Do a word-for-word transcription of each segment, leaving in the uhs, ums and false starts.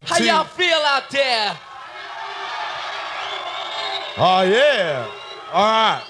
How y'all feel out there? Oh, yeah. All right.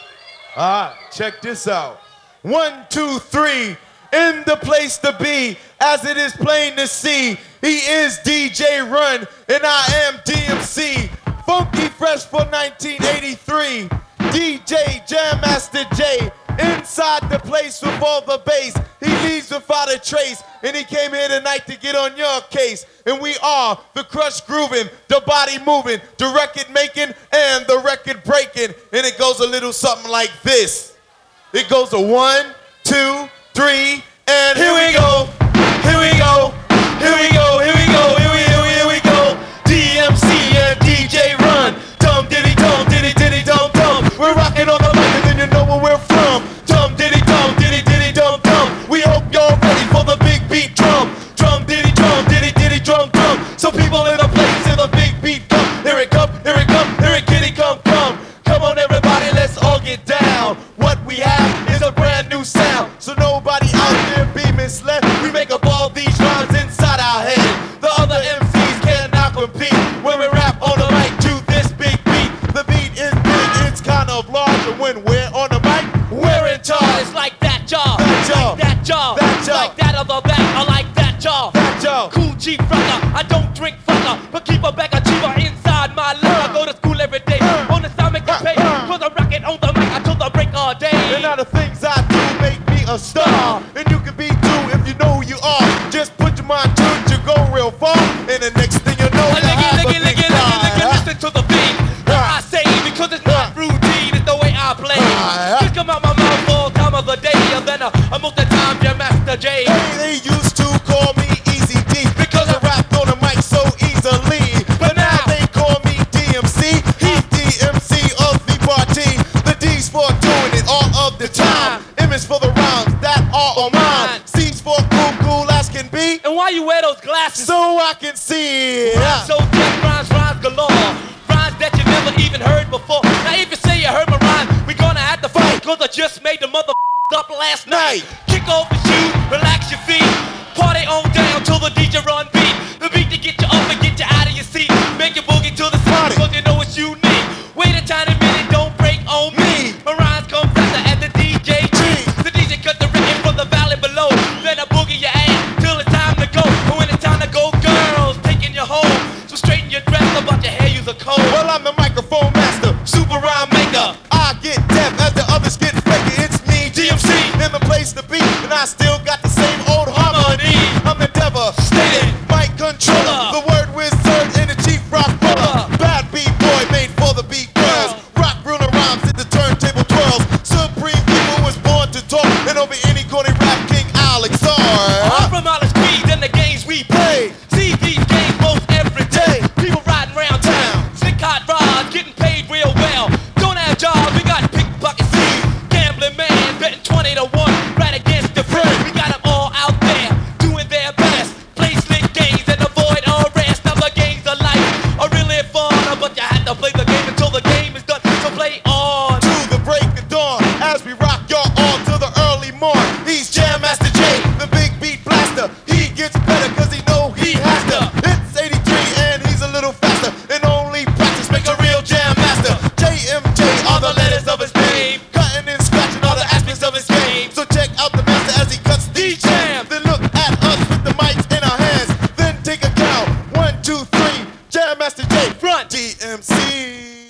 All right, check this out. One, two, three, in the place to be, as it is plain to see. He is D J Run, and I am D M C. Funky Fresh for nineteen eighty-three. D J Jam Master Jay, inside the place with all the bass. He leaves without a trace, and he came here tonight to get on your case. And we are the crush grooving, the body moving, the record making, and the record breaking. And it goes a little something like this. It goes a one, two, three, and here we go. Here we go. Here we go. Here we go. Here we here we here we go. D M C and D J Run. Dum diddy dum diddy diddy dum dum. We're rocking on the mic and then you know where we're from. Dum diddy dum diddy diddy dum dum. We hope y'all ready for the big beat drum. Drum diddy drum diddy diddy drum drum. So people in the place in the big beat come. Here it come, here it come, here it kitty come come. Come on everybody, let's all get down. What we have is a brand new sound. So nobody out there be misled. We make up all these rhymes inside our head. The other M Cs cannot compete when we rap on the mic to this big beat. The beat is big, it's kind of large, and when we're on the mic, we're in charge. It's like that jaw, That jaw. like that jaw, That jaw. like that other back, I like that jaw. That jaw. Cool G brother, I don't drink fucker, but keep a bag of cheaper inside my life. I go to school every day, on the stomach to pay, cause I'm rocking on the mic until the break all day. And now the things I do make me a star. And you can be too if you know who you are. Just put your mind to it, you go real far. And the next thing you know, Oh, you lick it, have lick a it, lick big it, lick it, lick it, time. listen to the thing that I say, because it's not routine, it's the way I play. Ah. Just come out my mouth all time of the day, and then uh, I'm most the time, Jam Master Jay. Hey, they used to call me Easy D because I rapped on the mic so easily. But now they call me D M C. He's D M C of the party. The D's for doing it all of the time. M is for the rhymes that are on mine. C's for cool, cool as can be. And why you wear those glasses? So I can see it. Rhymes so deep, rhymes, rhymes galore. Rhymes that you never even heard before. Now if you say you heard my rhyme, we gonna have to fight, cause I just made the mother up last night. Kick off your shoes, relax your feet. Party on down till the D J Run beat. The beat to get you up and get you out of your seat. Make you boogie to the song, cause you know it's unique. Wait a tiny minute, don't break on me. My rhymes come faster at the D J G. The D J cut the rhythm from the valley below. Then I boogie your ass till it's time to go. And when it's time to go, girls, taking you home. So straighten your dress, about your hair, use a comb. Well, I'm the microphone master, super rhyme maker. I get deaf as the others get flaky. It's me, D M C, in the place to be, and I still got the same old harmony. I'm the devastating mic controller, the word wizard, and the chief rock roller. Bad B-boy made for the beat girls. Rock ruler rhymes at the turntable twirls. Supreme people was born to talk, and over any corner rap king Alex I'm R. from outer streets and the games we play. See these games most every day. People riding around town, slick hot rods, getting paid real well. Don't have jobs, we got pickpockets, gambling man, betting twenty to one, right against the friend. We got them all out there, doing their best. Play slick games and avoid arrest. Now the games of life are really fun, but you have to play the game until the game is done. So play on. To the break of dawn, as we rock y'all all to the early morn. He's Jam Master Jay, the big beat blaster. He gets better cause he know he has to. It's eighty-three and he's a little faster. And only practice makes a real jam master. J M J are the letters of his name. Cutting and scratching all the aspects of his game. So check out the master as he cuts the jam. Then look at us with the mics in our hands. Then take a count. One, two, three. Jam Master Jay, Front. D M C.